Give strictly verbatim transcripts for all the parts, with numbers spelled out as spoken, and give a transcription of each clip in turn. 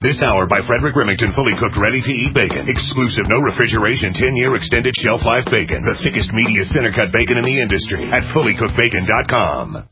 This hour by Frederick Remington, fully cooked, ready-to-eat bacon. Exclusive, no refrigeration, ten-year extended shelf life bacon. The thickest, meatiest, center-cut bacon in the industry at fully cooked bacon dot com.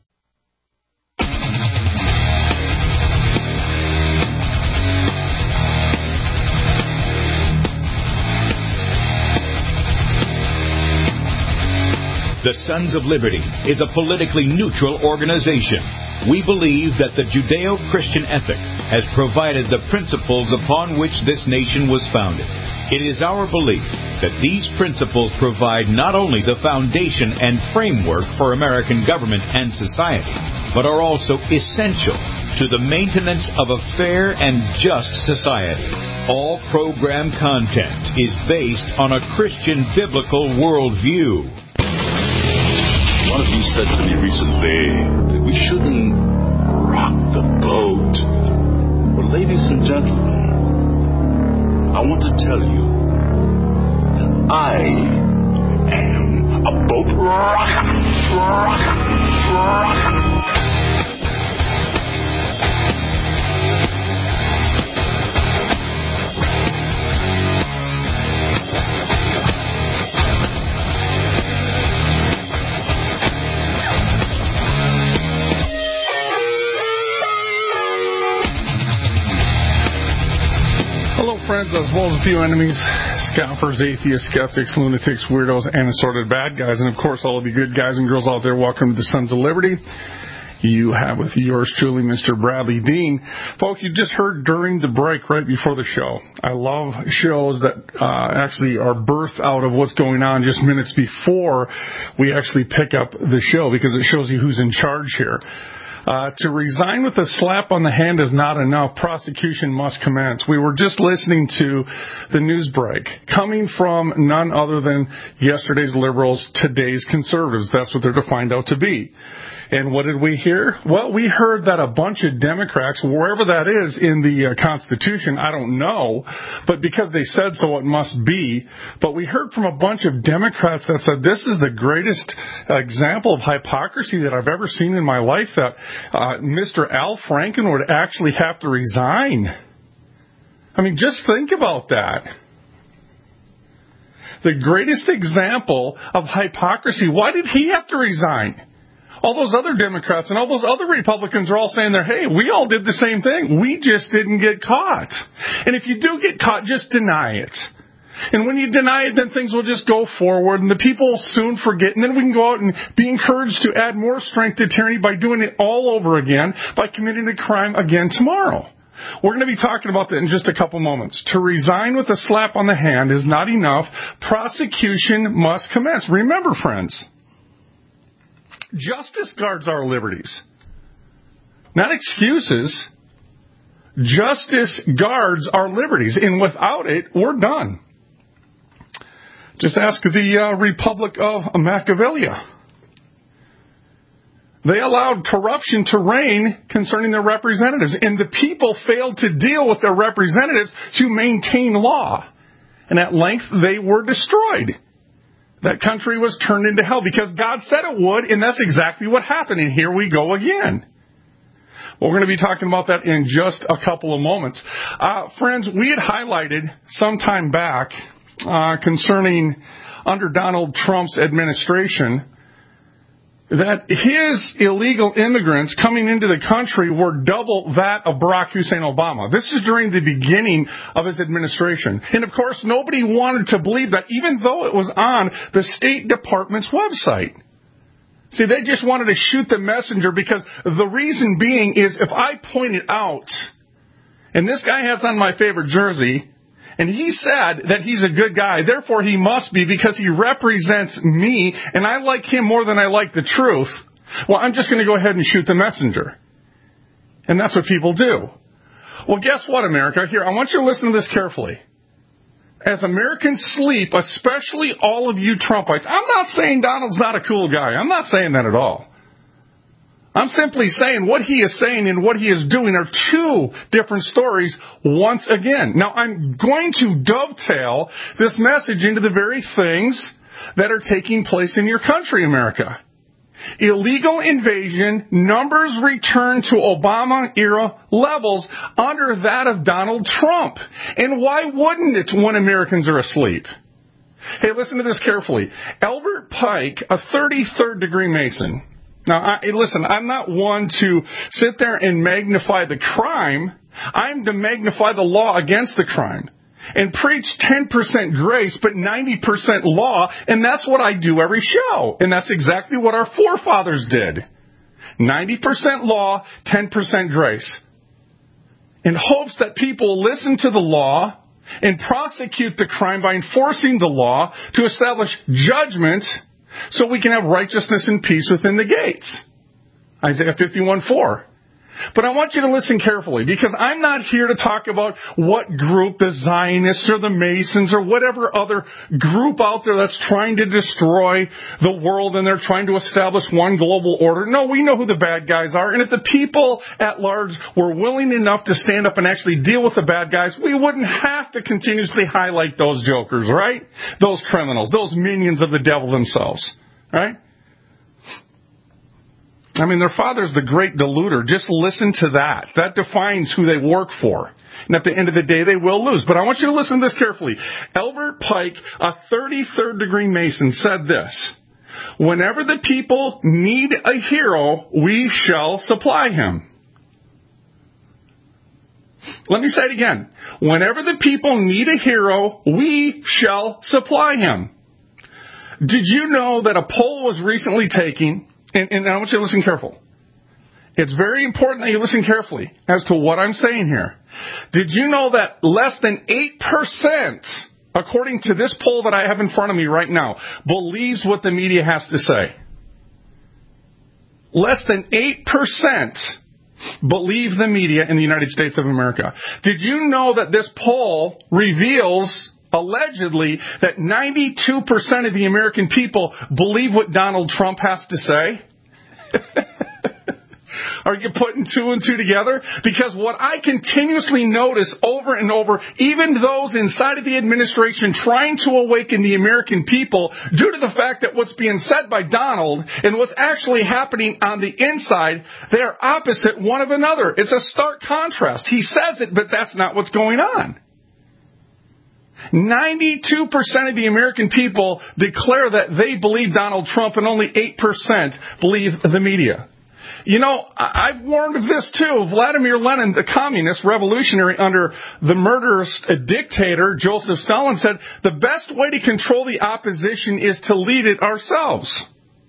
The Sons of Liberty is a politically neutral organization. We believe that the Judeo-Christian ethic has provided the principles upon which this nation was founded. It is our belief that these principles provide not only the foundation and framework for American government and society, but are also essential to the maintenance of a fair and just society. All program content is based on a Christian biblical worldview. One of you said to me recently that we shouldn't rock the boat. Well, ladies and gentlemen, I want to tell you that I am a boat rocker. rocker, rocker. Friends, as well as a few enemies, scoffers, atheists, skeptics, lunatics, weirdos, and assorted bad guys. And, of course, all of you good guys and girls out there, welcome to the Sons of Liberty. You have with yours truly, Mister Bradley Dean. Folks, you just heard during the break right before the show. I love shows that uh, actually are birthed out of what's going on just minutes before we actually pick up the show, because it shows you who's in charge here. Uh, to resign with a slap on the hand is not enough. Prosecution must commence. We were just listening to the news break coming from none other than yesterday's liberals, today's conservatives. That's what they're defined out to be. And what did we hear? Well, we heard that a bunch of Democrats, wherever that is in the uh, Constitution, I don't know, but because they said so, it must be. But we heard from a bunch of Democrats that said this is the greatest example of hypocrisy that I've ever seen in my life, that uh, Mister Al Franken would actually have to resign. I mean, just think about that. The greatest example of hypocrisy. Why did he have to resign? All those other Democrats and all those other Republicans are all saying there, hey, we all did the same thing. We just didn't get caught. And if you do get caught, just deny it. And when you deny it, then things will just go forward, and the people will soon forget. And then we can go out and be encouraged to add more strength to tyranny by doing it all over again, by committing a crime again tomorrow. We're going to be talking about that in just a couple moments. To resign with a slap on the hand is not enough. Prosecution must commence. Remember, friends, justice guards our liberties. Not excuses. Justice guards our liberties. And without it, we're done. Just ask the uh, Republic of Machiavellia. They allowed corruption to reign concerning their representatives. And the people failed to deal with their representatives to maintain law. And at length, they were destroyed. That country was turned into hell because God said it would, and that's exactly what happened. And here we go again. Well, we're going to be talking about that in just a couple of moments. Uh, friends, we had highlighted some time back uh, concerning under Donald Trump's administration that his illegal immigrants coming into the country were double that of Barack Hussein Obama. This is during the beginning of his administration. And, of course, nobody wanted to believe that, even though it was on the State Department's website. See, they just wanted to shoot the messenger, because the reason being is if I point it out, and this guy has on my favorite jersey, and he said that he's a good guy, therefore he must be, because he represents me, and I like him more than I like the truth. Well, I'm just going to go ahead and shoot the messenger. And that's what people do. Well, guess what, America? Here, I want you to listen to this carefully. As Americans sleep, especially all of you Trumpites, I'm not saying Donald's not a cool guy. I'm not saying that at all. I'm simply saying what he is saying and what he is doing are two different stories once again. Now, I'm going to dovetail this message into the very things that are taking place in your country, America. illegal invasion numbers return to Obama-era levels under that of Donald Trump. And why wouldn't it when Americans are asleep? Hey, listen to this carefully. Albert Pike, a thirty-third degree Mason. Now, I, listen, I'm not one to sit there and magnify the crime. I'm to magnify the law against the crime and preach ten percent grace, but ninety percent law, and that's what I do every show. And that's exactly what our forefathers did. ninety percent law, ten percent grace. In hopes that people listen to the law and prosecute the crime by enforcing the law to establish judgment so we can have righteousness and peace within the gates. Isaiah fifty-one four. But I want you to listen carefully, because I'm not here to talk about what group, the Zionists or the Masons or whatever other group out there that's trying to destroy the world and they're trying to establish one global order. No, we know who the bad guys are. And if the people at large were willing enough to stand up and actually deal with the bad guys, we wouldn't have to continuously highlight those jokers, right? Those criminals, those minions of the devil themselves, right? I mean, their father's the great deluder. Just listen to that. That defines who they work for. And at the end of the day, they will lose. But I want you to listen to this carefully. Albert Pike, a thirty-third degree Mason, said this: whenever the people need a hero, we shall supply him. Let me say it again. Whenever the people need a hero, we shall supply him. Did you know that a poll was recently taken? And, and I want you to listen careful. It's very important that you listen carefully as to what I'm saying here. Did you know that less than eight percent, according to this poll that I have in front of me right now, believes what the media has to say? Less than eight percent believe the media in the United States of America. Did you know that this poll reveals, allegedly, that ninety-two percent of the American people believe what Donald Trump has to say? Are you putting two and two together? Because what I continuously notice over and over, even those inside of the administration trying to awaken the American people, due to the fact that what's being said by Donald and what's actually happening on the inside, they are opposite one of another. It's a stark contrast. He says it, but that's not what's going on. ninety-two percent of the American people declare that they believe Donald Trump, and only eight percent believe the media. You know, I've warned of this too. Vladimir Lenin, the communist revolutionary under the murderous dictator Joseph Stalin, said the best way to control the opposition is to lead it ourselves.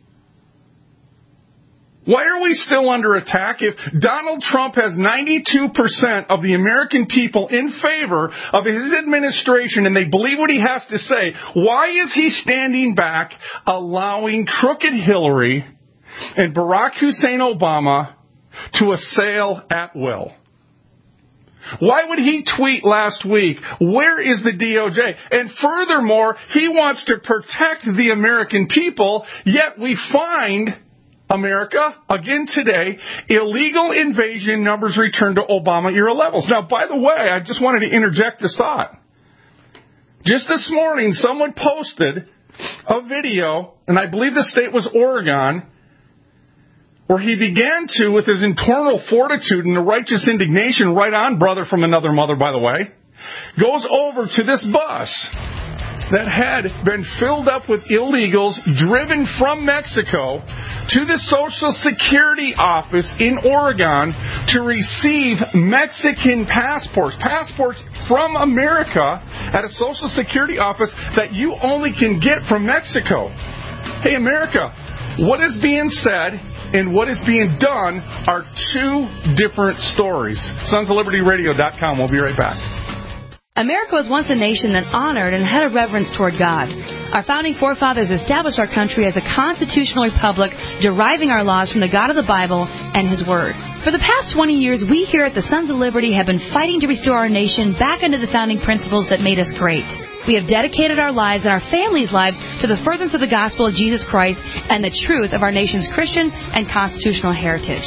Why are we still under attack if Donald Trump has ninety-two percent of the American people in favor of his administration and they believe what he has to say? Why is he standing back, allowing crooked Hillary and Barack Hussein Obama to assail at will? Why would he tweet last week, where is the D O J? And furthermore, he wants to protect the American people, yet we find America, again today, illegal invasion numbers return to Obama-era levels. Now, by the way, I just wanted to interject this thought. Just this morning, someone posted a video, and I believe the state was Oregon, where he began to, with his internal fortitude and the righteous indignation, right on, brother from another mother, by the way, goes over to this bus that had been filled up with illegals driven from Mexico to the Social Security office in Oregon to receive Mexican passports, passports from America at a Social Security office that you only can get from Mexico. Hey, America, what is being said and what is being done are two different stories. sons of liberty radio dot com. We'll be right back. America was once a nation that honored and had a reverence toward God. Our founding forefathers established our country as a constitutional republic, deriving our laws from the God of the Bible and His Word. For the past twenty years, we here at the Sons of Liberty have been fighting to restore our nation back into the founding principles that made us great. We have dedicated our lives and our families' lives to the furtherance of the gospel of Jesus Christ and the truth of our nation's Christian and constitutional heritage.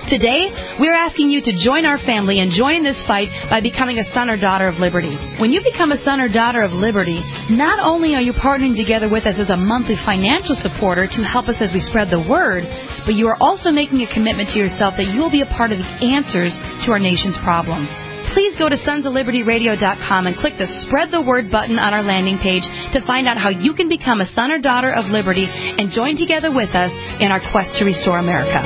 Today, we're asking you to join our family and join in this fight by becoming a son or daughter of liberty. When you become a son or daughter of liberty, not only are you partnering together with us as a monthly financial supporter to help us as we spread the word, but you are also making a commitment to yourself that you will be a part of the answers to our nation's problems. Please go to sons of liberty radio dot com and click the Spread the Word button on our landing page to find out how you can become a son or daughter of liberty and join together with us in our quest to restore America.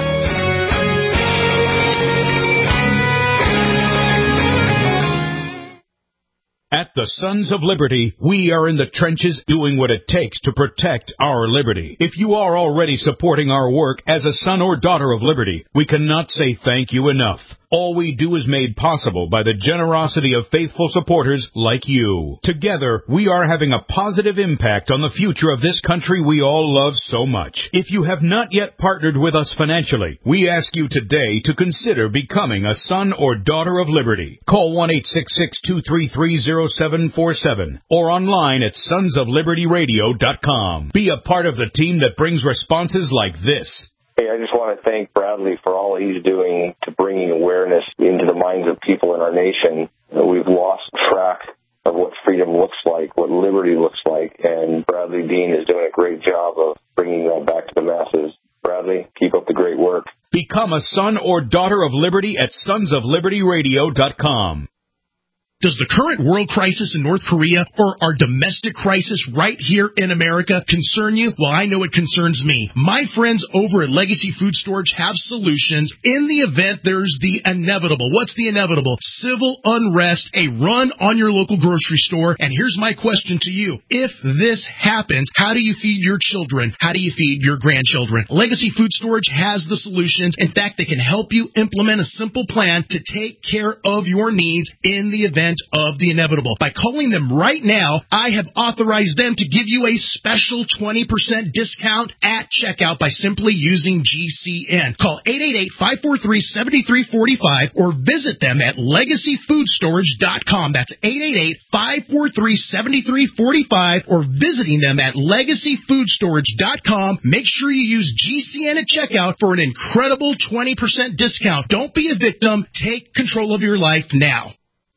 At the Sons of Liberty, we are in the trenches doing what it takes to protect our liberty. If you are already supporting our work as a son or daughter of liberty, we cannot say thank you enough. All we do is made possible by the generosity of faithful supporters like you. Together, we are having a positive impact on the future of this country we all love so much. If you have not yet partnered with us financially, we ask you today to consider becoming a son or daughter of liberty. Call one eight six six, two three three, zero seven four seven or online at sons of liberty radio dot com. Be a part of the team that brings responses like this. Hey, I just want to thank Bradley for all he's doing to bringing awareness into the minds of people in our nation. We've lost track of what freedom looks like, what liberty looks like, and Bradley Dean is doing a great job of bringing that back to the masses. Bradley, keep up the great work. Become a son or daughter of liberty at sons of liberty radio dot com. Does the current world crisis in North Korea or our domestic crisis right here in America concern you? Well, I know it concerns me. My friends over at Legacy Food Storage have solutions in the event there's the inevitable. What's the inevitable? Civil unrest, a run on your local grocery store. And here's my question to you. If this happens, how do you feed your children? How do you feed your grandchildren? Legacy Food Storage has the solutions. In fact, they can help you implement a simple plan to take care of your needs in the event of the inevitable. By calling them right now, I have authorized them to give you a special twenty percent discount at checkout by simply using G C N. Call eight eight eight, five four three, seven three four five or visit them at legacy food storage dot com. That's eight eight eight, five four three, seven three four five or visiting them at legacy food storage dot com. Make sure you use G C N at checkout for an incredible twenty percent discount. Don't be a victim. Take control of your life now.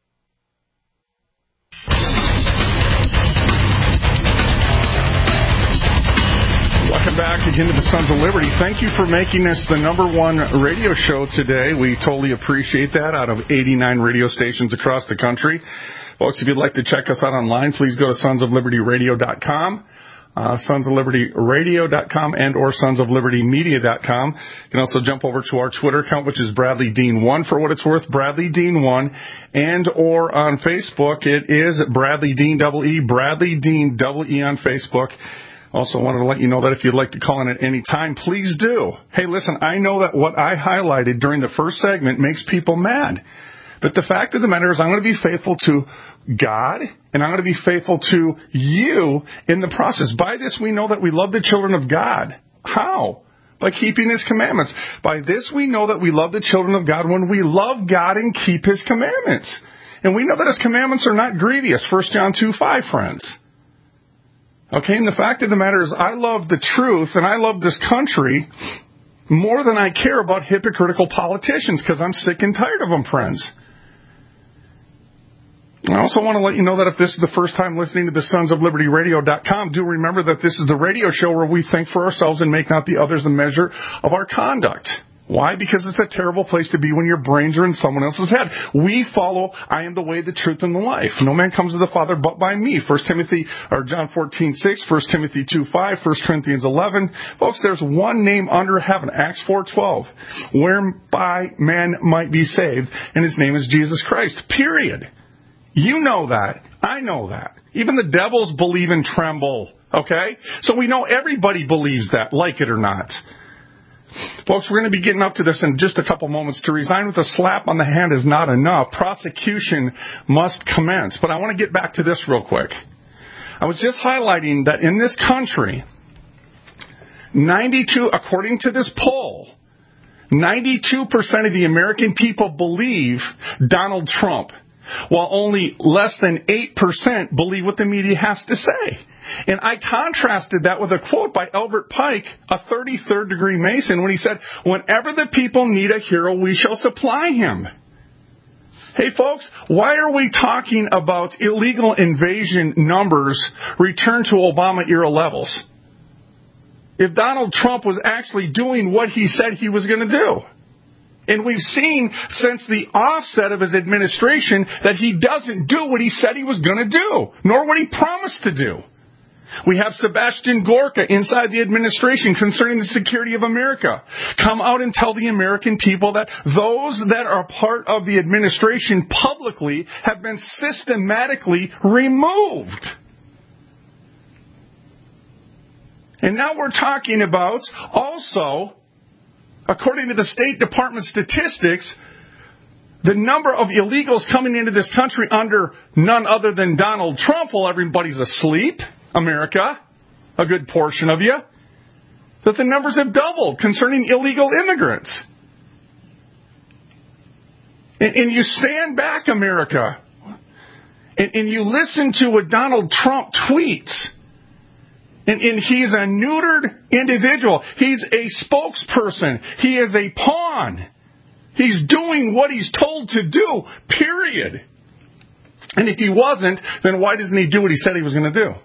Welcome back again to the Sons of Liberty. Thank you for making this the number one radio show today. We totally appreciate that out of eighty-nine radio stations across the country. Folks, if you'd like to check us out online, please go to sons of liberty radio dot com. Uh, sons of liberty radio dot com and or sons of liberty media dot com. You can also jump over to our Twitter account, which is Bradley Dean one for what it's worth, Bradley Dean one, and or on Facebook, it is Bradley Dean double E, Bradley Dean double E on Facebook. Also wanted to let you know that if you'd like to call in at any time, please do. Hey, listen, I know that what I highlighted during the first segment makes people mad. But the fact of the matter is I'm going to be faithful to God, and I'm going to be faithful to you in the process. By this we know that we love the children of God. How? By keeping His commandments. By this we know that we love the children of God when we love God and keep His commandments. And we know that His commandments are not grievous. First John two five, friends. Okay, and the fact of the matter is I love the truth and I love this country more than I care about hypocritical politicians because I'm sick and tired of them, friends. I also want to let you know that if this is the first time listening to the sons of liberty radio dot com, do remember that this is the radio show where we think for ourselves and make not the others the measure of our conduct. Why? Because it's a terrible place to be when your brains are in someone else's head. We follow, I am the way, the truth, and the life. No man comes to the Father but by me. First Timothy, or John fourteen six, First Timothy two five, First Corinthians eleven. Folks, there's one name under heaven, Acts four twelve, whereby man might be saved, and His name is Jesus Christ. Period. You know that. I know that. Even the devils believe and tremble. Okay? So we know everybody believes that, like it or not. Folks, we're going to be getting up to this in just a couple moments. To resign with a slap on the hand is not enough. Prosecution must commence. But I want to get back to this real quick. I was just highlighting that in this country, ninety-two, according to this poll, ninety-two percent of the American people believe Donald Trump. while only less than eight percent believe what the media has to say. And I contrasted that with a quote by Albert Pike, a thirty-third degree Mason, when he said, "Whenever the people need a hero, we shall supply him." Hey folks, why are we talking about illegal invasion numbers return to Obama-era levels? If Donald Trump was actually doing what he said he was going to do. And we've seen since the offset of his administration that he doesn't do what he said he was going to do, nor what he promised to do. We have Sebastian Gorka inside the administration concerning the security of America come out and tell the American people that those that are part of the administration publicly have been systematically removed. And now we're talking about also, according to the State Department statistics, the number of illegals coming into this country under none other than Donald Trump while everybody's asleep, America, a good portion of you, that the numbers have doubled concerning illegal immigrants. And, and you stand back, America, and, and you listen to what Donald Trump tweets. And, and he's a neutered individual. He's a spokesperson. He is a pawn. He's doing what he's told to do, period. And if he wasn't, then why doesn't he do what he said he was going to do?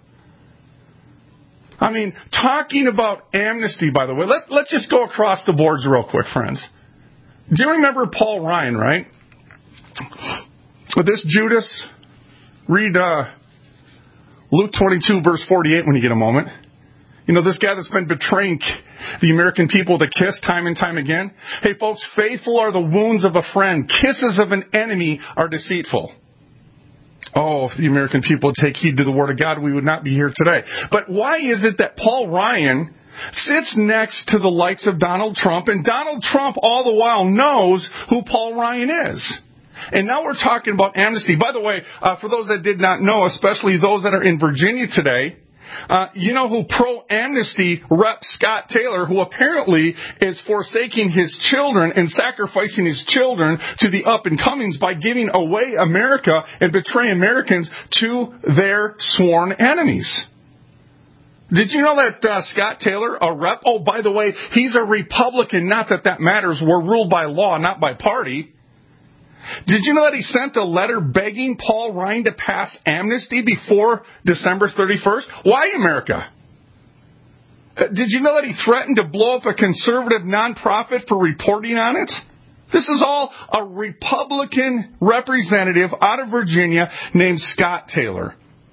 I mean, talking about amnesty, by the way, let, let's just go across the boards real quick, friends. Do you remember Paul Ryan, right? With this Judas, read uh, Luke twenty-two, verse forty-eight when you get a moment. You know, this guy that's been betraying the American people with a kiss time and time again. Hey, folks, faithful are the wounds of a friend. Kisses of an enemy are deceitful. Oh, if the American people would take heed to the Word of God, we would not be here today. But why is it that Paul Ryan sits next to the likes of Donald Trump, and Donald Trump all the while knows who Paul Ryan is? And now we're talking about amnesty. By the way, uh, for those that did not know, especially those that are in Virginia today, Uh, you know who pro-amnesty Rep Scott Taylor, who apparently is forsaking his children and sacrificing his children to the up-and-comings by giving away America and betraying Americans to their sworn enemies. Did you know that uh, Scott Taylor, a rep, oh, by the way, he's a Republican, not that that matters. We're ruled by law, not by party. Did you know that he sent a letter begging Paul Ryan to pass amnesty before December thirty-first? Why, America? Did you know that he threatened to blow up a conservative nonprofit for reporting on it? This is all a Republican representative out of Virginia named Scott Taylor.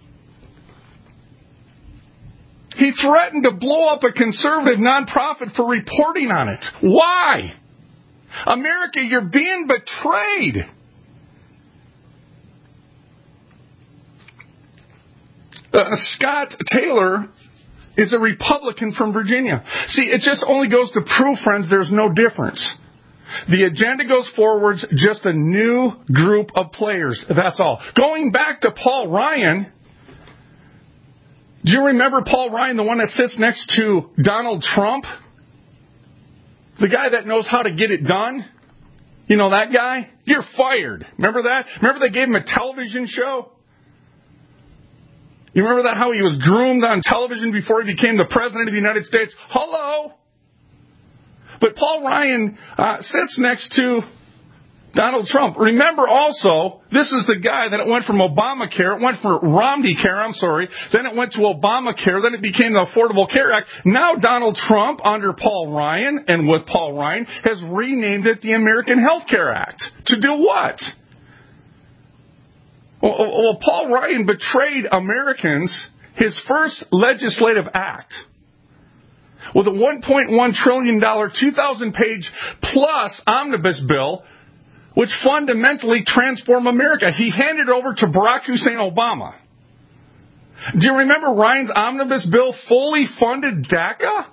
He threatened to blow up a conservative nonprofit for reporting on it. Why? America, you're being betrayed. Uh, Scott Taylor is a Republican from Virginia. See, it just only goes to prove, friends, there's no difference. The agenda goes forwards, just a new group of players. That's all. Going back to Paul Ryan, do you remember Paul Ryan, the one that sits next to Donald Trump? The guy that knows how to get it done? You know that guy? You're fired. Remember that? Remember they gave him a television show? You remember that, how he was groomed on television before he became the President of the United States? Hello? But Paul Ryan uh, sits next to Donald Trump. Remember also, this is the guy that it went from Obamacare, it went from Romneycare, I'm sorry, then it went to Obamacare, then it became the Affordable Care Act. Now Donald Trump, under Paul Ryan and with Paul Ryan, has renamed it the American Health Care Act. To do what? Well, well, Paul Ryan betrayed Americans his first legislative act with a one point one trillion dollars, two thousand page plus omnibus bill, which fundamentally transformed America. He handed it over to Barack Hussein Obama. Do you remember Ryan's omnibus bill fully funded DACA?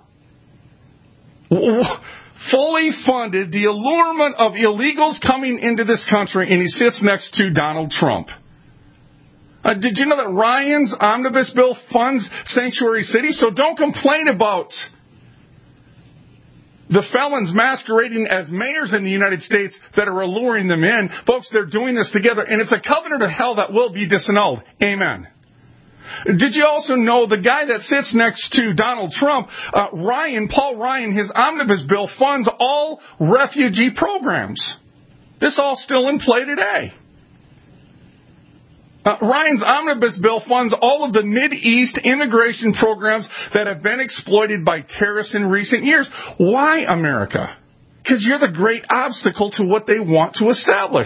Fully funded the allurement of illegals coming into this country, and he sits next to Donald Trump. Uh, did you know that Ryan's omnibus bill funds sanctuary cities? So don't complain about the felons masquerading as mayors in the United States that are alluring them in. Folks, they're doing this together, and it's a covenant of hell that will be disannulled. Amen. Did you also know the guy that sits next to Donald Trump, uh, Ryan, Paul Ryan, his omnibus bill funds all refugee programs? This all still in play today. Uh, Ryan's omnibus bill funds all of the Mideast immigration programs that have been exploited by terrorists in recent years. Why, America? Because you're the great obstacle to what they want to establish.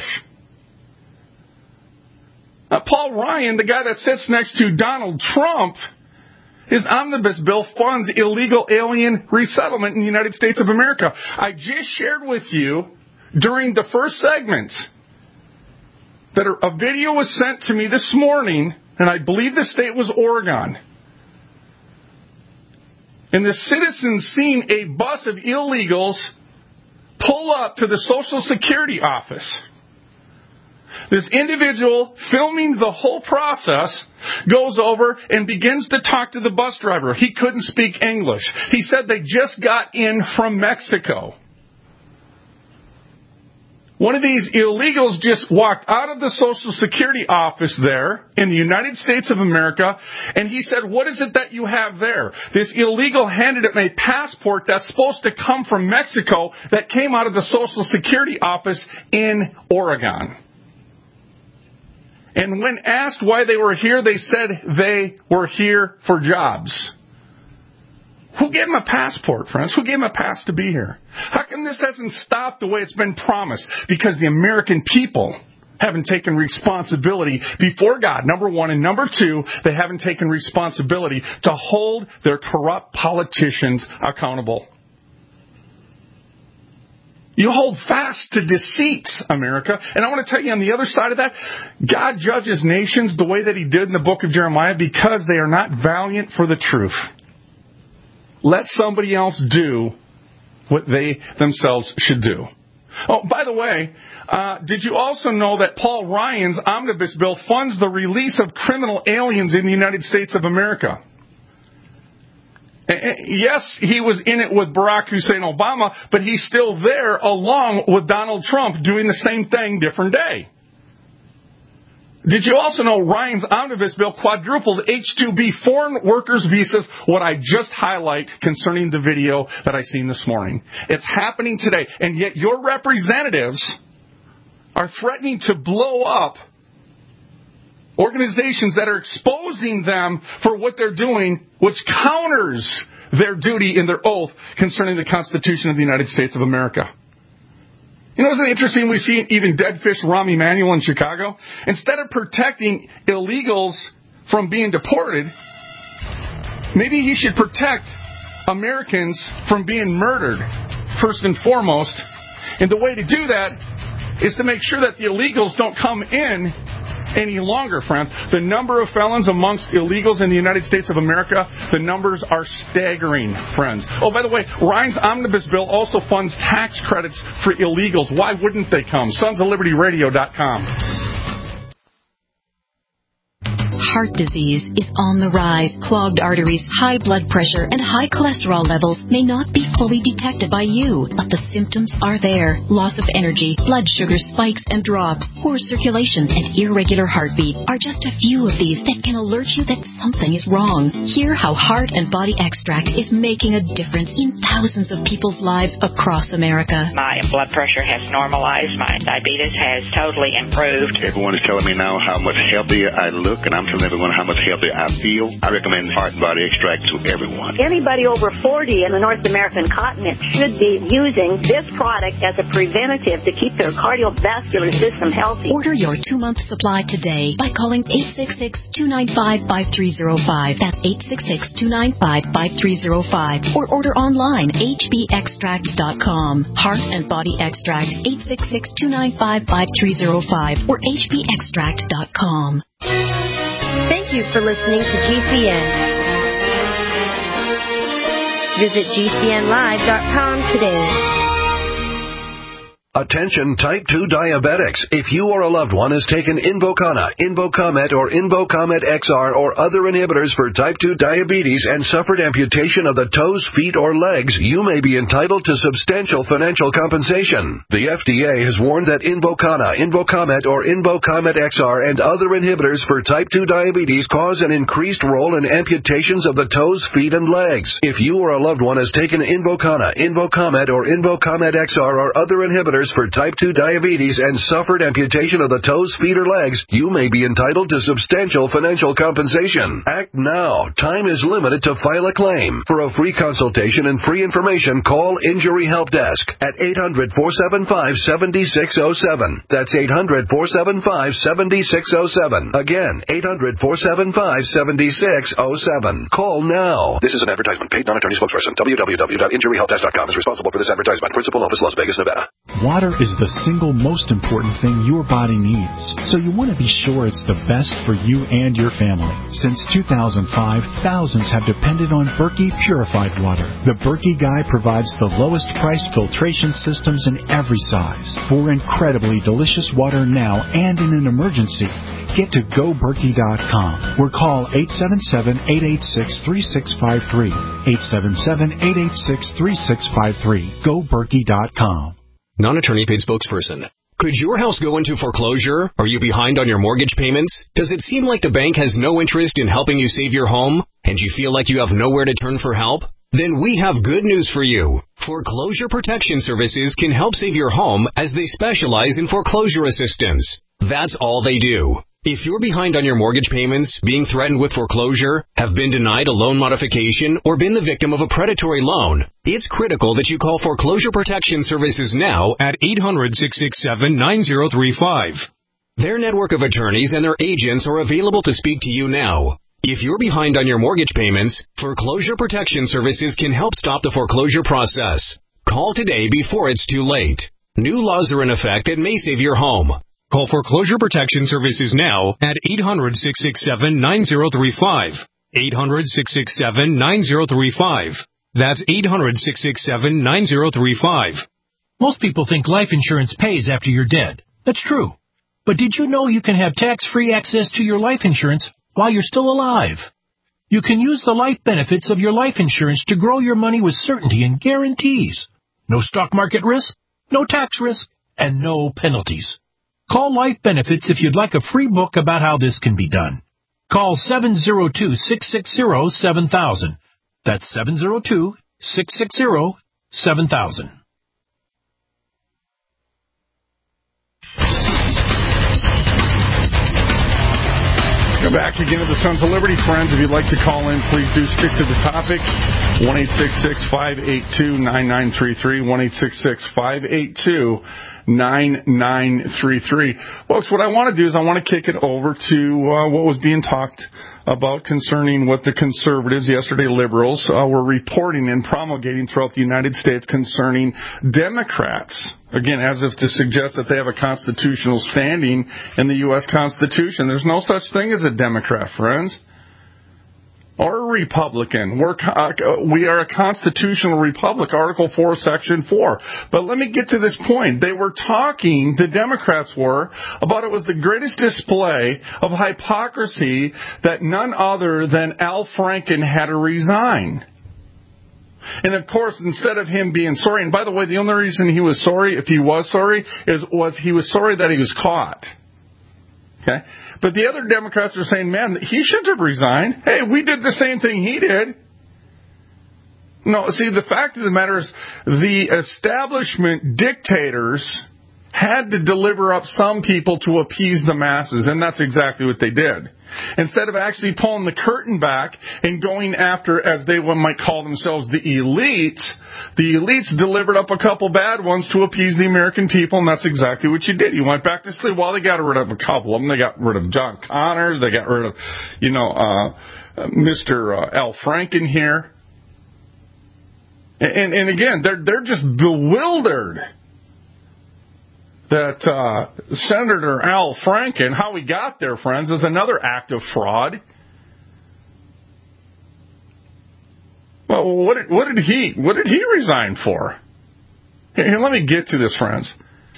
Uh, Paul Ryan, the guy that sits next to Donald Trump, his omnibus bill funds illegal alien resettlement in the United States of America. I just shared with you during the first segment that a video was sent to me this morning, and I believe the state was Oregon. And the citizens seen a bus of illegals pull up to the Social Security office. This individual, filming the whole process, goes over and begins to talk to the bus driver. He couldn't speak English. He said they just got in from Mexico. One of these illegals just walked out of the Social Security office there in the United States of America, and he said, "What is it that you have there?" This illegal handed him a passport that's supposed to come from Mexico that came out of the Social Security office in Oregon. And when asked why they were here, they said they were here for jobs. Who gave them a passport, friends? Who gave them a pass to be here? How come this hasn't stopped the way it's been promised? Because the American people haven't taken responsibility before God, number one. And number two, they haven't taken responsibility to hold their corrupt politicians accountable. You hold fast to deceit, America. And I want to tell you on the other side of that, God judges nations the way that he did in the book of Jeremiah because they are not valiant for the truth. Let somebody else do what they themselves should do. Oh, by the way, uh, did you also know that Paul Ryan's omnibus bill funds the release of criminal aliens in the United States of America? Yes, he was in it with Barack Hussein Obama, but he's still there along with Donald Trump doing the same thing, different day. Did you also know Ryan's omnibus bill quadruples H two B foreign workers visas, what I just highlight concerning the video that I seen this morning? It's happening today, and yet your representatives are threatening to blow up organizations that are exposing them for what they're doing, which counters their duty in their oath concerning the Constitution of the United States of America. You know, isn't it interesting? We see even dead fish Rahm Emanuel in Chicago. Instead of protecting illegals from being deported, maybe he should protect Americans from being murdered, first and foremost. And the way to do that is to make sure that the illegals don't come in any longer, friends. The number of felons amongst illegals in the United States of America, the numbers are staggering, friends. Oh, by the way, Ryan's omnibus bill also funds tax credits for illegals. Why wouldn't they come? sons of liberty radio dot com. Heart disease is on the rise. Clogged arteries, high blood pressure, and high cholesterol levels may not be fully detected by you, but the symptoms are there. Loss of energy, blood sugar spikes and drops, poor circulation, and irregular heartbeat are just a few of these that can alert you that something is wrong. Hear how Heart and Body Extract is making a difference in thousands of people's lives across America. My blood pressure has normalized. My diabetes has totally improved. Everyone is telling me now how much healthier I look, and I'm telling everyone how much healthier I feel. I recommend Heart and Body Extract to everyone. Anybody over forty in the North American continent should be using this product as a preventative to keep their cardiovascular system healthy. Order your two-month supply today by calling eight six six, two nine five, five three zero five. That's eight six six, two nine five, five three zero five. Or order online, h b extract dot com. Heart and Body Extract, eight six six, two nine five, five three zero five or h b extract dot com. Thank you for listening to G C N. Visit G C N live dot com today. Attention type two diabetics. If you or a loved one has taken Invokana, Invokamet, or Invokamet X R or other inhibitors for type two diabetes and suffered amputation of the toes, feet, or legs, you may be entitled to substantial financial compensation. The F D A has warned that Invokana, Invokamet, or Invokamet X R and other inhibitors for type two diabetes cause an increased role in amputations of the toes, feet, and legs. If you or a loved one has taken Invokana, Invokamet, or Invokamet X R or other inhibitors for type two diabetes and suffered amputation of the toes, feet, or legs, you may be entitled to substantial financial compensation. Act now. Time is limited to file a claim. For a free consultation and free information, call Injury Help Desk at eight hundred, four seven five, seven six zero seven. That's eight hundred, four seven five, seven six zero seven. Again, eight hundred, four seven five, seven six zero seven. Call now. This is an advertisement. Paid non-attorney spokesperson. w w w dot injury help desk dot com is responsible for this advertisement. Principal office, Las Vegas, Nevada. Water is the single most important thing your body needs, so you want to be sure it's the best for you and your family. Since two thousand five, thousands have depended on Berkey purified water. The Berkey Guy provides the lowest price filtration systems in every size for incredibly delicious water now and in an emergency. Get to go berkey dot com or call eight seven seven, eight eight six, three six five three. eight seven seven, eight eight six, three six five three. go berkey dot com. Non-attorney paid spokesperson. Could your house go into foreclosure? Are you behind on your mortgage payments? Does it seem like the bank has no interest in helping you save your home? And you feel like you have nowhere to turn for help? Then we have good news for you. Foreclosure Protection Services can help save your home as they specialize in foreclosure assistance. That's all they do. If you're behind on your mortgage payments, being threatened with foreclosure, have been denied a loan modification, or been the victim of a predatory loan, it's critical that you call Foreclosure Protection Services now at eight hundred, six six seven, nine zero three five. Their network of attorneys and their agents are available to speak to you now. If you're behind on your mortgage payments, Foreclosure Protection Services can help stop the foreclosure process. Call today before it's too late. New laws are in effect that may save your home. Call Foreclosure Protection Services now at eight hundred, six six seven, nine zero three five. eight hundred, six six seven, nine zero three five. That's eight hundred, six six seven, nine zero three five. Most people think life insurance pays after you're dead. That's true. But did you know you can have tax-free access to your life insurance while you're still alive? You can use the life benefits of your life insurance to grow your money with certainty and guarantees. No stock market risk, no tax risk, and no penalties. Call Life Benefits if you'd like a free book about how this can be done. Call seven zero two, six six zero, seven thousand. That's seven zero two, six six zero, seven thousand. Welcome back again to the Sons of Liberty, friends. If you'd like to call in, please do stick to the topic. one eight six six, five eight two, nine nine three three. one eight six six, five eight two, nine nine three three. Folks, what I want to do is I want to kick it over to uh, what was being talked about concerning what the conservatives, yesterday liberals, uh, were reporting and promulgating throughout the United States concerning Democrats. Again, as if to suggest that they have a constitutional standing in the U S Constitution. There's no such thing as a Democrat, friends. Or a Republican. We're, uh, we are a constitutional republic, Article four, Section four. But let me get to this point. They were talking, the Democrats were, about it was the greatest display of hypocrisy that none other than Al Franken had to resign. And of course, instead of him being sorry, and by the way, the only reason he was sorry, if he was sorry, is was he was sorry that he was caught. Okay? But the other Democrats are saying, man, he shouldn't have resigned. Hey, we did the same thing he did. No, see, the fact of the matter is the establishment dictators had to deliver up some people to appease the masses, and that's exactly what they did. Instead of actually pulling the curtain back and going after, as they might call themselves, the elites, the elites delivered up a couple bad ones to appease the American people, and that's exactly what you did. You went back to sleep. Well, they got rid of a couple of them. They got rid of John Connors. They got rid of, you know, uh, Mister Uh, Al Franken here. And, and again, they're they're just bewildered that uh, Senator Al Franken, how he got there, friends, is another act of fraud. Well, what did, what did he what did he resign for? Here, let me get to this, friends.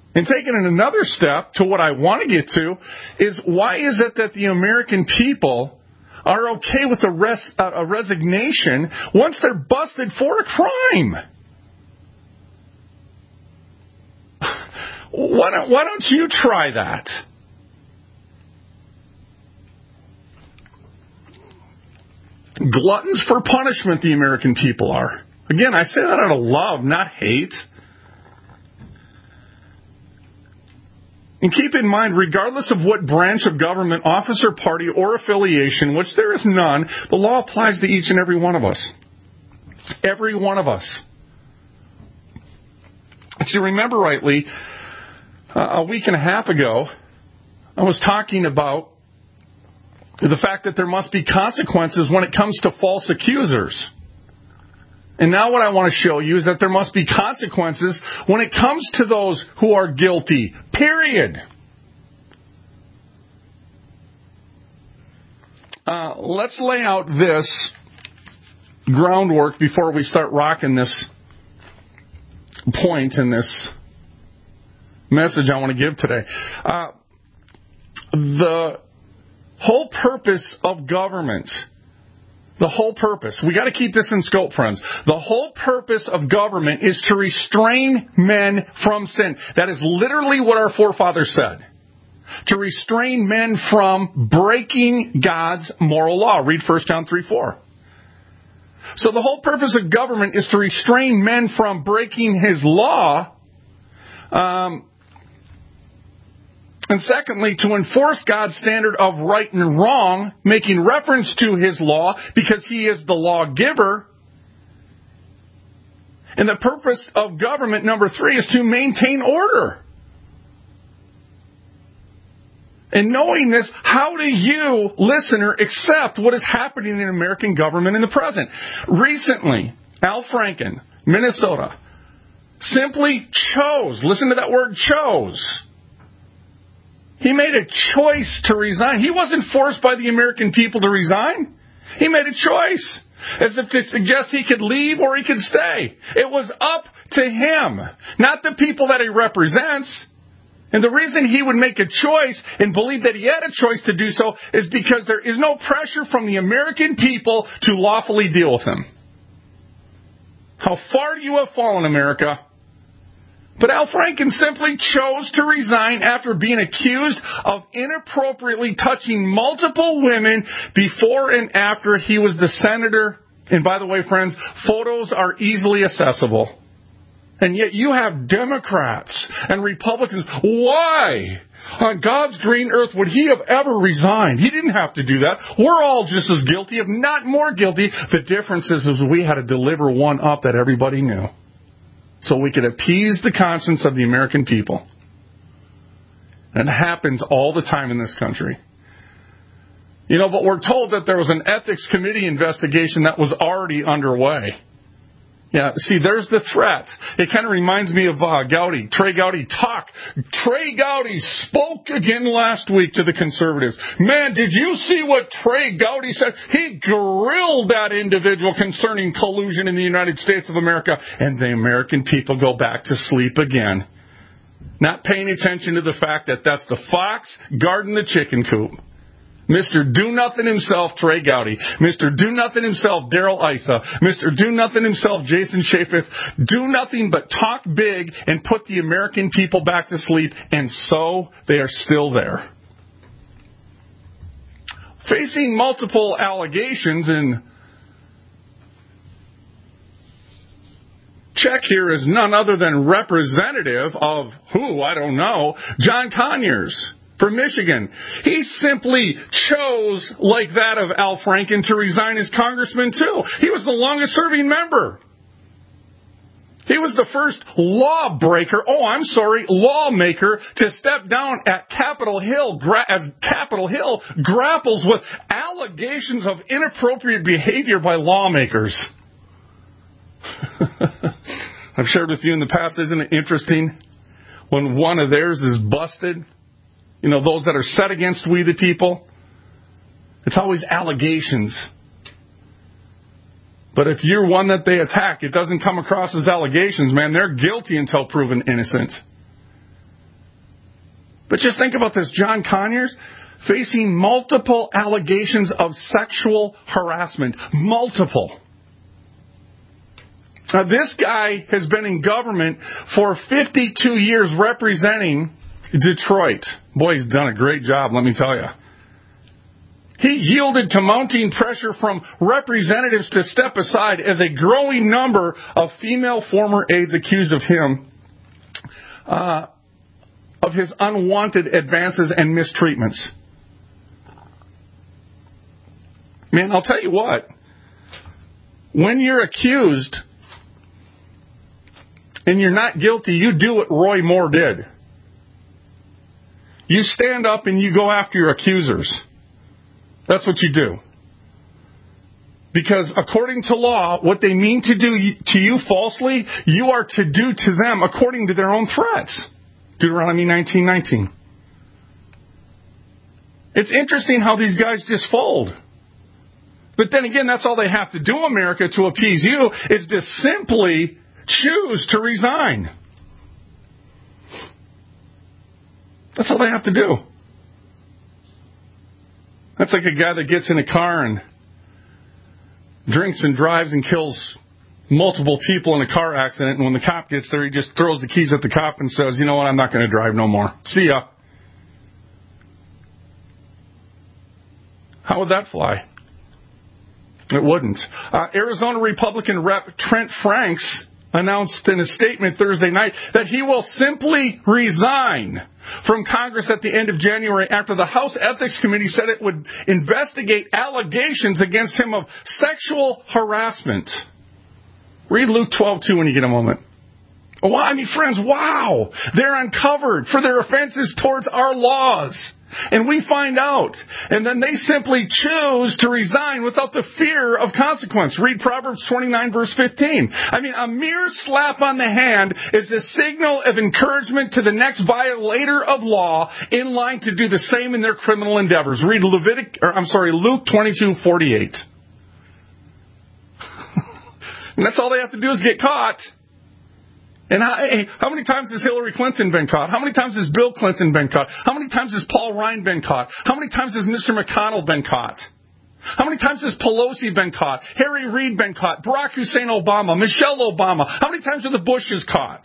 And taking it another step to what I want to get to is, why is it that the American people are okay with a, res- uh, a resignation once they're busted for a crime? Why don't, why don't you try that? Gluttons for punishment, the American people are. Again, I say that out of love, not hate. And keep in mind, regardless of what branch of government, office, or party, or affiliation, which there is none, the law applies to each and every one of us. Every one of us. If you remember rightly, uh, a week and a half ago, I was talking about the fact that there must be consequences when it comes to false accusers. And now what I want to show you is that there must be consequences when it comes to those who are guilty. Period. Uh, let's lay out this groundwork before we start rocking this point in this message I want to give today. Uh, the whole purpose of government, the whole purpose, we got to keep this in scope, friends. The whole purpose of government is to restrain men from sin. That is literally what our forefathers said. To restrain men from breaking God's moral law. Read First John three four. So the whole purpose of government is to restrain men from breaking His law. Um, And secondly, to enforce God's standard of right and wrong, making reference to His law because He is the lawgiver. And the purpose of government, number three, is to maintain order. And knowing this, how do you, listener, accept what is happening in American government in the present? Recently, Al Franken, Minnesota, simply chose, listen to that word, chose. He made a choice to resign. He wasn't forced by the American people to resign. He made a choice, as if to suggest he could leave or he could stay. It was up to him, not the people that he represents. And the reason he would make a choice and believe that he had a choice to do so is because there is no pressure from the American people to lawfully deal with him. How far do you have fallen, America? But Al Franken simply chose to resign after being accused of inappropriately touching multiple women before and after he was the senator. And by the way, friends, photos are easily accessible. And yet you have Democrats and Republicans. Why? On God's green earth would he have ever resigned? He didn't have to do that. We're all just as guilty, if not more guilty. The difference is, is we had to deliver one up that everybody knew, so we could appease the conscience of the American people. And it happens all the time in this country. You know, but we're told that there was an ethics committee investigation that was already underway. Yeah, see, there's the threat. It kind of reminds me of uh, Gowdy, Trey Gowdy talk. Trey Gowdy spoke again last week to the conservatives. Man, did you see what Trey Gowdy said? He grilled that individual concerning collusion in the United States of America. And the American people go back to sleep again, not paying attention to the fact that that's the fox guarding the chicken coop. Mister Do-Nothing himself, Trey Gowdy. Mister Do-Nothing himself, Darrell Issa. Mister Do-Nothing himself, Jason Chaffetz. Do nothing but talk big and put the American people back to sleep, and so they are still there. Facing multiple allegations, and check here is none other than representative of who, I don't know, John Conyers from Michigan. He simply chose, like that of Al Franken, to resign as congressman too. He was the longest serving member. He was the first lawbreaker, oh, I'm sorry, lawmaker to step down at Capitol Hill as Capitol Hill grapples with allegations of inappropriate behavior by lawmakers. I've shared with you in the past, isn't it interesting when one of theirs is busted? You know, those that are set against we the people. It's always allegations. But if you're one that they attack, it doesn't come across as allegations, man. They're guilty until proven innocent. But just think about this. John Conyers facing multiple allegations of sexual harassment. Multiple. Now, this guy has been in government for fifty-two years representing Detroit. Boy, he's done a great job, let me tell you. He yielded to mounting pressure from representatives to step aside as a growing number of female former aides accused of him uh, of his unwanted advances and mistreatments. Man, I'll tell you what. When you're accused and you're not guilty, you do what Roy Moore did. You stand up and you go after your accusers. That's what you do. Because according to law, what they mean to do to you falsely, you are to do to them according to their own threats. Deuteronomy nineteen nineteen. It's interesting how these guys just fold. But then again, that's all they have to do, America, to appease you, is to simply choose to resign. That's all they have to do. That's like a guy that gets in a car and drinks and drives and kills multiple people in a car accident, and when the cop gets there, he just throws the keys at the cop and says, you know what, I'm not going to drive no more. See ya. How would that fly? It wouldn't. Uh, Arizona Republican Rep Trent Franks announced in a statement Thursday night that he will simply resign from Congress at the end of January after the House Ethics Committee said it would investigate allegations against him of sexual harassment. Read Luke twelve two when you get a moment. Well, I mean, friends, wow! They're uncovered for their offenses towards our laws. And we find out. And then they simply choose to resign without the fear of consequence. Read Proverbs twenty-nine, verse fifteen. I mean, a mere slap on the hand is a signal of encouragement to the next violator of law in line to do the same in their criminal endeavors. Read Levitic, or I'm sorry, Luke twenty-two forty-eight. And that's all they have to do is get caught. And how, hey, how many times has Hillary Clinton been caught? How many times has Bill Clinton been caught? How many times has Paul Ryan been caught? How many times has Mister McConnell been caught? How many times has Pelosi been caught? Harry Reid been caught? Barack Hussein Obama? Michelle Obama? How many times are the Bushes caught?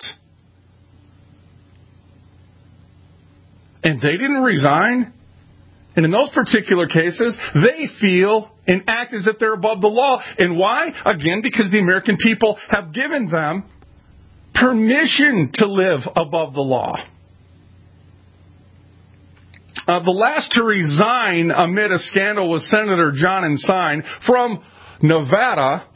And they didn't resign. And in those particular cases, they feel and act as if they're above the law. And why? Again, because the American people have given them permission to live above the law. Uh, the last to resign amid a scandal was Senator John Ensign from Nevada,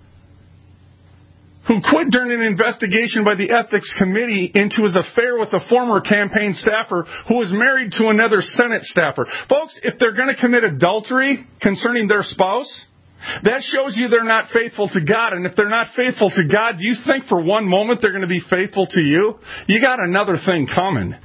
who quit during an investigation by the Ethics Committee into his affair with a former campaign staffer who was married to another Senate staffer. Folks, if they're going to commit adultery concerning their spouse, that shows you they're not faithful to God. And if they're not faithful to God, do you think for one moment they're going to be faithful to you? You got another thing coming.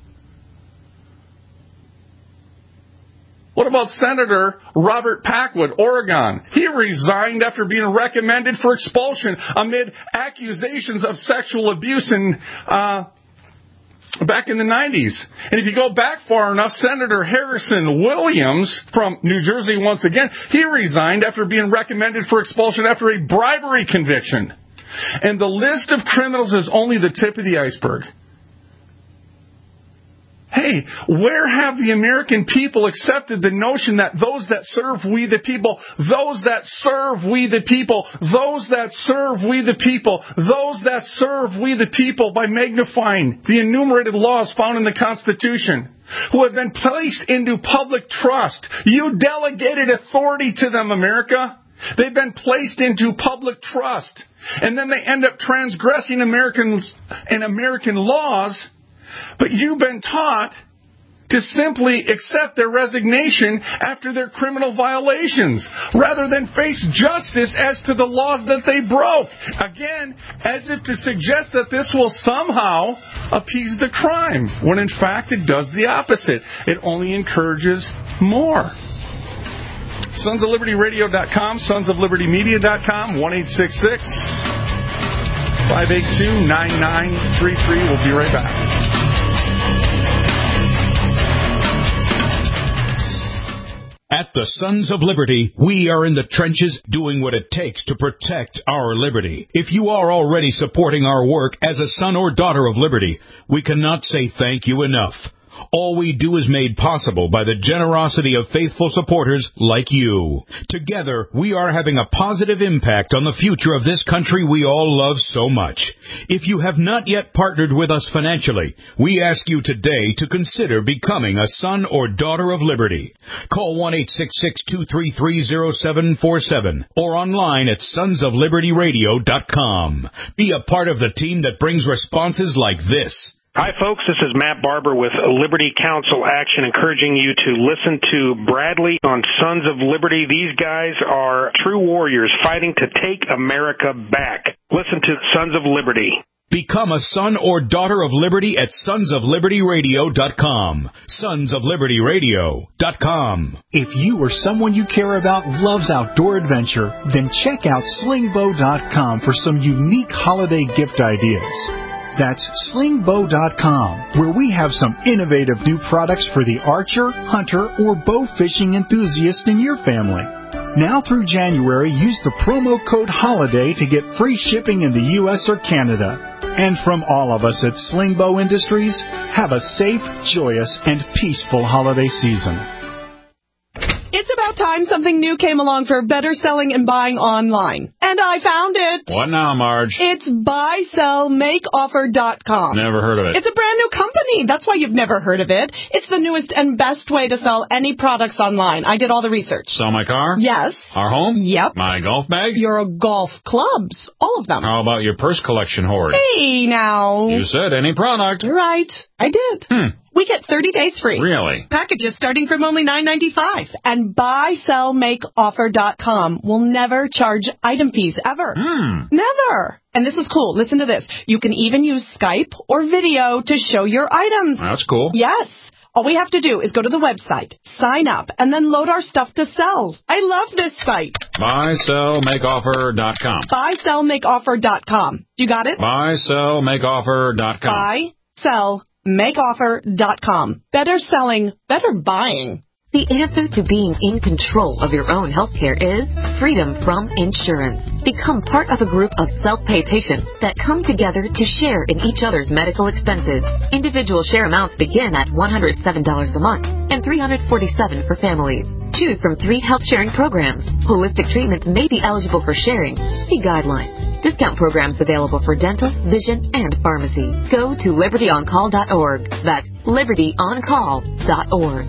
What about Senator Robert Packwood, Oregon? He resigned after being recommended for expulsion amid accusations of sexual abuse in uh back in the nineties. And if you go back far enough, Senator Harrison Williams from New Jersey, once again, he resigned after being recommended for expulsion after a bribery conviction. And the list of criminals is only the tip of the iceberg. Hey, where have the American people accepted the notion that those that serve we the people, those that serve we the people, those that serve we the people, those that serve we the people by magnifying the enumerated laws found in the Constitution, who have been placed into public trust? You delegated authority to them, America. They've been placed into public trust. And then they end up transgressing Americans and American laws. But you've been taught to simply accept their resignation after their criminal violations, rather than face justice as to the laws that they broke. Again, as if to suggest that this will somehow appease the crime, when in fact it does the opposite. It only encourages more. Sons of Liberty Radio dot com, Sons of Liberty Media dot com, one eight six six, five eight two, nine nine three three. We'll be right back. At the Sons of Liberty, we are in the trenches doing what it takes to protect our liberty. If you are already supporting our work as a son or daughter of liberty, we cannot say thank you enough. All we do is made possible by the generosity of faithful supporters like you. Together, we are having a positive impact on the future of this country we all love so much. If you have not yet partnered with us financially, we ask you today to consider becoming a son or daughter of liberty. Call one eight six six, two three three, zero seven four seven or online at sons of liberty radio dot com. Be a part of the team that brings responses like this. Hi, folks. This is Matt Barber with Liberty Council Action, encouraging you to listen to Bradley on Sons of Liberty. These guys are true warriors fighting to take America back. Listen to Sons of Liberty. Become a son or daughter of liberty at sons of liberty radio dot com. sons of liberty radio dot com. If you or someone you care about loves outdoor adventure, then check out sling bow dot com for some unique holiday gift ideas. That's sling bow dot com, where we have some innovative new products for the archer, hunter, or bow fishing enthusiast in your family. Now through January, use the promo code HOLIDAY to get free shipping in the U S or Canada. And from all of us at Sling Bow Industries, have a safe, joyous, and peaceful holiday season. It's about time something new came along for better selling and buying online. And I found it. What now, Marge? It's buy sell make offer dot com. Never heard of it. It's a brand new company. That's why you've never heard of it. It's the newest and best way to sell any products online. I did all the research. Sell my car? Yes. Our home? Yep. My golf bag? Your golf clubs. All of them. How about your purse collection hoard? Hey, now. You said any product. You're right. I did. Hmm. We get thirty days free. Really? Packages starting from only nine ninety-five. And buy sell make offer dot com will never charge item fees ever. Hmm. Never. And this is cool. Listen to this. You can even use Skype or video to show your items. That's cool. Yes. All we have to do is go to the website, sign up, and then load our stuff to sell. I love this site. buy sell make offer dot com. buy sell make offer dot com. You got it? buy sell make offer dot com. buy sell make offer dot com. Better selling, better buying. The answer to being in control of your own healthcare is freedom from insurance. Become part of a group of self-pay patients that come together to share in each other's medical expenses. Individual share amounts begin at one hundred seven dollars a month and three hundred forty-seven dollars for families. Choose from three health sharing programs. Holistic treatments may be eligible for sharing. See guidelines. Discount programs available for dental, vision, and pharmacy. Go to liberty on call dot org. That's liberty on call dot org.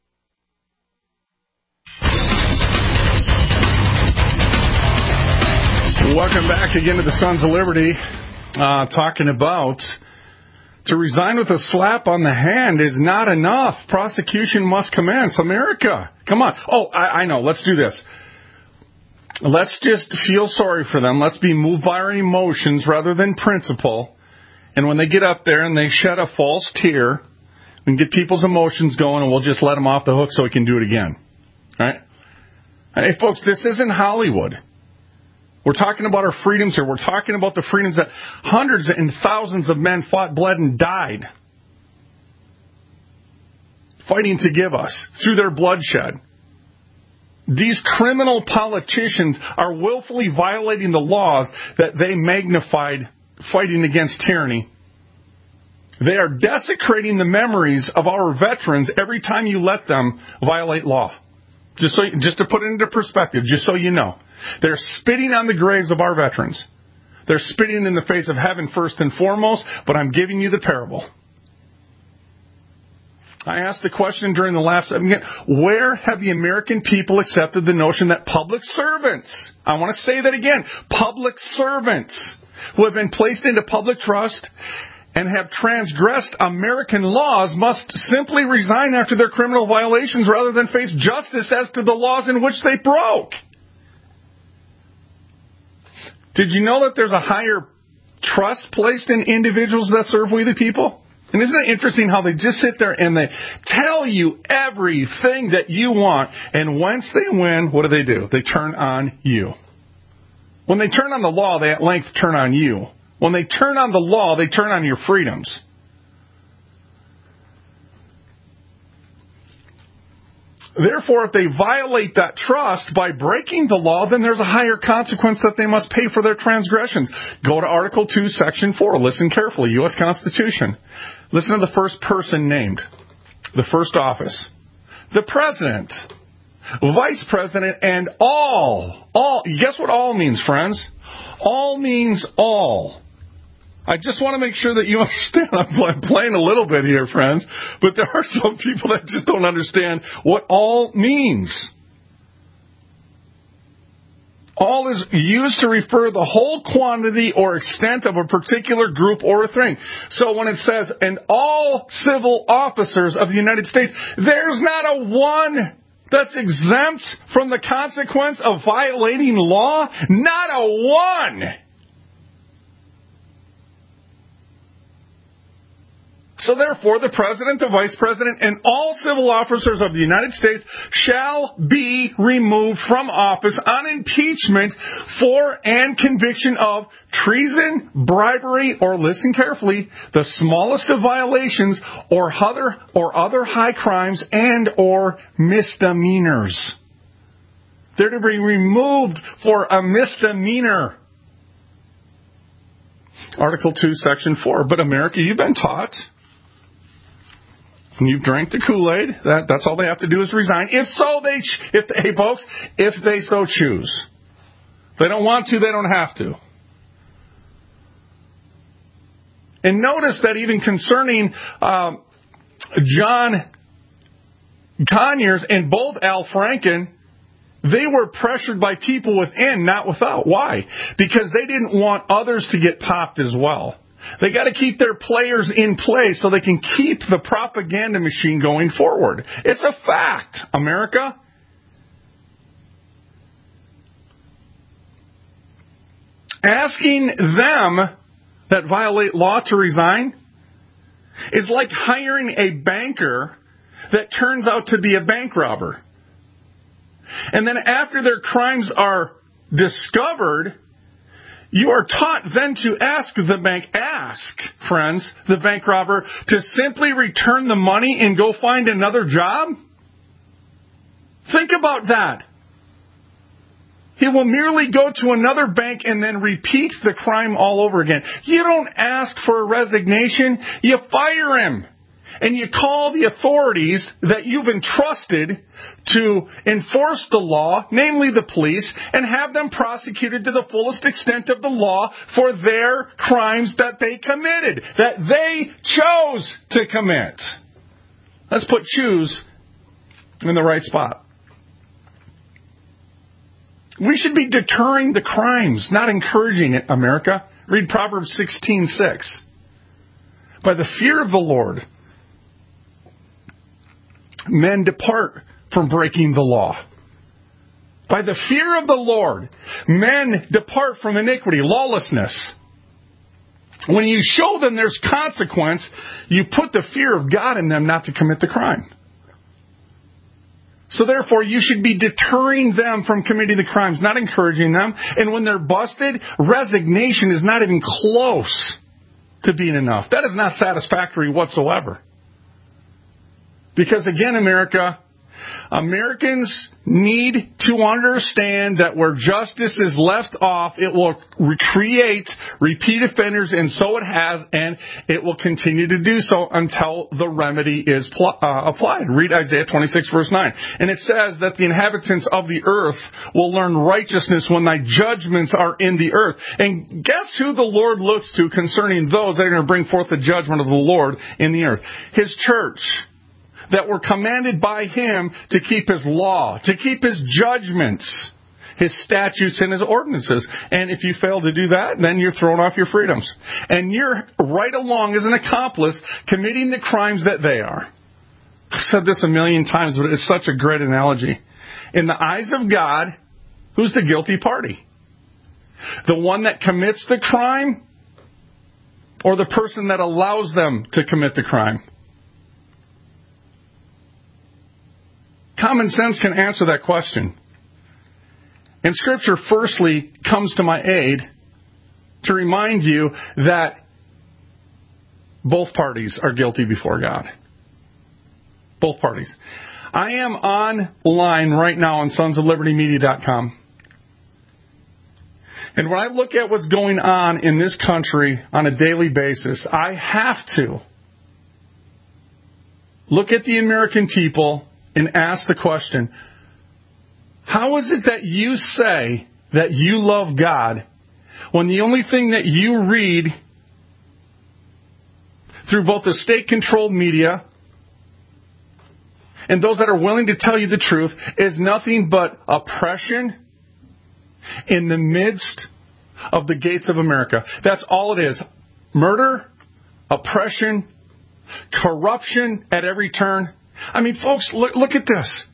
Welcome back again to the Sons of Liberty, uh, talking about to resign with a slap on the hand is not enough. Prosecution must commence. America, come on. Oh, I, I know. Let's do this. Let's just feel sorry for them. Let's be moved by our emotions rather than principle. And when they get up there and they shed a false tear, we can get people's emotions going, and we'll just let them off the hook so we can do it again. All right? Hey, folks, this isn't Hollywood. We're talking about our freedoms here. We're talking about the freedoms that hundreds and thousands of men fought, bled, and died fighting to give us through their bloodshed. These criminal politicians are willfully violating the laws that they magnified fighting against tyranny. They are desecrating the memories of our veterans every time you let them violate law. Just so, just to put it into perspective, just so you know. They're spitting on the graves of our veterans. They're spitting in the face of heaven first and foremost, but I'm giving you the parable. I asked the question during the last segment, where have the American people accepted the notion that public servants, I want to say that again, public servants who have been placed into public trust and have transgressed American laws must simply resign after their criminal violations rather than face justice as to the laws in which they broke? Did you know that there's a higher trust placed in individuals that serve we the people? And isn't it interesting how they just sit there and they tell you everything that you want, and once they win, what do they do? They turn on you. When they turn on the law, they at length turn on you. When they turn on the law, they turn on your freedoms. Therefore, if they violate that trust by breaking the law, then there's a higher consequence that they must pay for their transgressions. Go to Article two, Section four. Listen carefully. U S Constitution. Listen to the first person named. The first office. The President, Vice President, and all. All. Guess what all means, friends? All means all. I just want to make sure that you understand. I'm playing a little bit here, friends, but there are some people that just don't understand what all means. All is used to refer the whole quantity or extent of a particular group or a thing. So when it says, and all civil officers of the United States, there's not a one that's exempt from the consequence of violating law. Not a one. So therefore, the President, the Vice President, and all civil officers of the United States shall be removed from office on impeachment for and conviction of treason, bribery, or, listen carefully, the smallest of violations or other, or other high crimes and or misdemeanors. They're to be removed for a misdemeanor. Article two, Section four. But America, you've been taught. And you've drank the Kool-Aid. That, that's all they have to do is resign. If so, they, if they, hey folks, if they so choose. If they don't want to, they don't have to. And notice that even concerning um, John Conyers and both Al Franken, they were pressured by people within, not without. Why? Because they didn't want others to get popped as well. They got to keep their players in place so they can keep the propaganda machine going forward. It's a fact, America. Asking them that violate law to resign is like hiring a banker that turns out to be a bank robber. And then after their crimes are discovered, you are taught then to ask the bank, ask, friends, the bank robber, to simply return the money and go find another job? Think about that. He will merely go to another bank and then repeat the crime all over again. You don't ask for a resignation. You fire him. And you call the authorities that you've entrusted to enforce the law, namely the police, and have them prosecuted to the fullest extent of the law for their crimes that they committed, that they chose to commit. Let's put choose in the right spot. We should be deterring the crimes, not encouraging it, America. Read Proverbs sixteen six. By the fear of the Lord, men depart from breaking the law. By the fear of the Lord, men depart from iniquity, lawlessness. When you show them there's consequence, you put the fear of God in them not to commit the crime. So therefore, you should be deterring them from committing the crimes, not encouraging them. And when they're busted, resignation is not even close to being enough. That is not satisfactory whatsoever. Because again, America, Americans need to understand that where justice is left off, it will create repeat offenders, and so it has, and it will continue to do so until the remedy is pl- uh, applied. Read Isaiah twenty-six, verse nine. And it says that the inhabitants of the earth will learn righteousness when thy judgments are in the earth. And guess who the Lord looks to concerning those that are going to bring forth the judgment of the Lord in the earth? His church. That were commanded by Him to keep His law, to keep His judgments, His statutes, and His ordinances. And if you fail to do that, then you're thrown off your freedoms. And you're right along as an accomplice committing the crimes that they are. I've said this a million times, but it's such a great analogy. In the eyes of God, who's the guilty party? The one that commits the crime, or the person that allows them to commit the crime? Common sense can answer that question. And Scripture firstly comes to my aid to remind you that both parties are guilty before God. Both parties. I am online right now on sons of liberty media dot com. And when I look at what's going on in this country on a daily basis, I have to look at the American people and ask the question, how is it that you say that you love God when the only thing that you read through both the state-controlled media and those that are willing to tell you the truth is nothing but oppression in the midst of the gates of America? That's all it is. Murder, oppression, corruption at every turn. I mean, folks, look, look at this.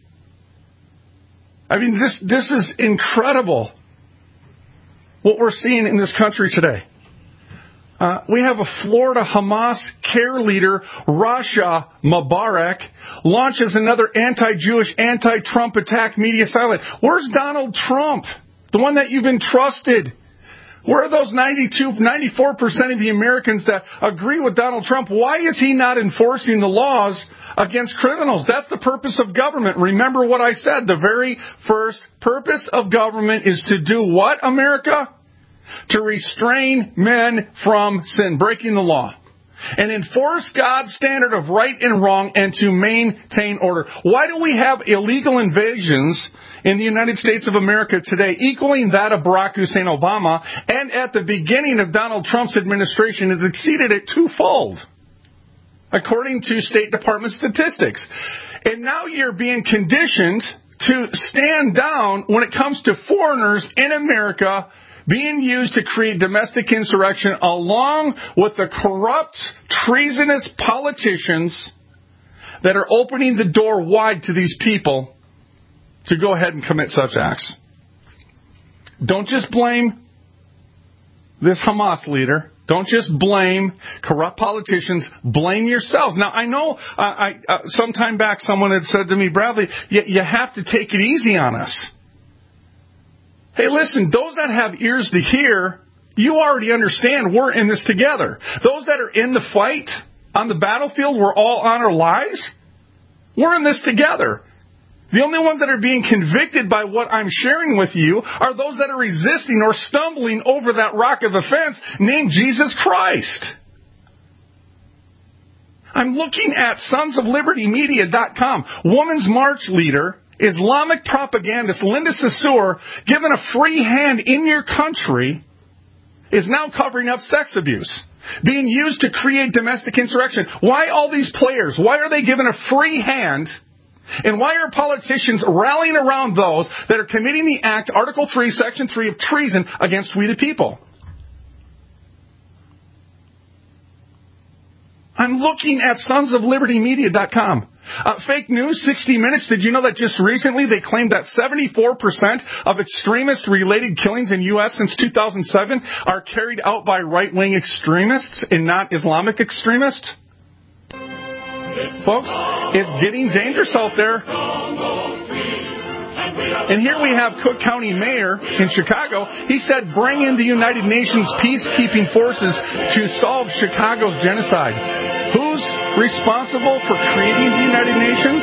I mean, this this is incredible what we're seeing in this country today. Uh, we have a Florida Hamas care leader, Rasha Mubarak, launches another anti-Jewish, anti-Trump attack media silent. Where's Donald Trump? The one that you've entrusted. Where are those ninety-two, ninety-four percent of the Americans that agree with Donald Trump? Why is he not enforcing the laws against criminals? That's the purpose of government. Remember what I said. The very first purpose of government is to do what, America? To restrain men from sin, breaking the law, and enforce God's standard of right and wrong, and to maintain order. Why do we have illegal invasions in the United States of America today, equaling that of Barack Hussein Obama, and at the beginning of Donald Trump's administration, it exceeded it twofold, according to State Department statistics. And now you're being conditioned to stand down when it comes to foreigners in America being used to create domestic insurrection, along with the corrupt, treasonous politicians that are opening the door wide to these people to go ahead and commit such acts. Don't just blame this Hamas leader. Don't just blame corrupt politicians. Blame yourselves. Now, I know uh, I, uh, some time back someone had said to me, Bradley, you, you have to take it easy on us. Hey, listen, those that have ears to hear, you already understand we're in this together. Those that are in the fight on the battlefield, we're all on our lives. We're in this together. The only ones that are being convicted by what I'm sharing with you are those that are resisting or stumbling over that rock of offense named Jesus Christ. I'm looking at sons of liberty media dot com. Woman's March leader, Islamic propagandist Linda Sarsour, given a free hand in your country, is now covering up sex abuse, being used to create domestic insurrection. Why all these players? Why are they given a free hand? And why are politicians rallying around those that are committing the act, Article three, Section three of treason against we the people? I'm looking at sons of liberty media dot com. Uh, fake news, sixty minutes. Did you know that just recently they claimed that seventy-four percent of extremist-related killings in U S since two thousand seven are carried out by right-wing extremists and not Islamic extremists? Folks, it's getting dangerous out there. And here we have Cook County Mayor in Chicago. He said, bring in the United Nations peacekeeping forces to solve Chicago's genocide. Who's responsible for creating the United Nations?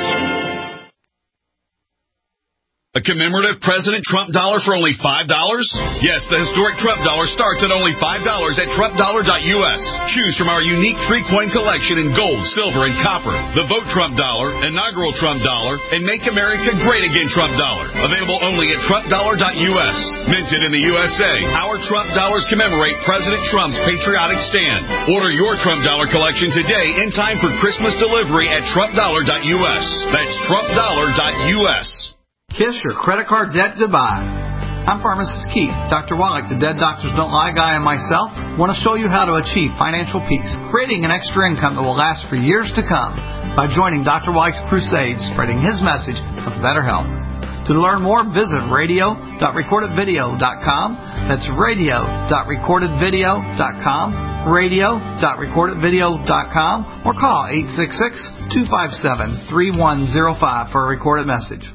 A commemorative President Trump dollar for only five dollars? Yes, the historic Trump dollar starts at only five dollars at Trump dollar dot U S. Choose from our unique three-coin collection in gold, silver, and copper. The Vote Trump dollar, inaugural Trump dollar, and Make America Great Again Trump dollar. Available only at Trump dollar dot U S. Minted in the U S A, our Trump dollars commemorate President Trump's patriotic stand. Order your Trump dollar collection today in time for Christmas delivery at Trump dollar dot U S. That's Trump dollar dot U S. Kiss your credit card debt goodbye. I'm Pharmacist Keith. Doctor Wallach, the Dead Doctors Don't Lie guy, and myself want to show you how to achieve financial peace, creating an extra income that will last for years to come by joining Doctor Wallach's crusade, spreading his message of better health. To learn more, visit radio dot recorded video dot com. That's radio dot recorded video dot com, radio dot recorded video dot com, or call eight six six, two five seven, three one zero five for a recorded message.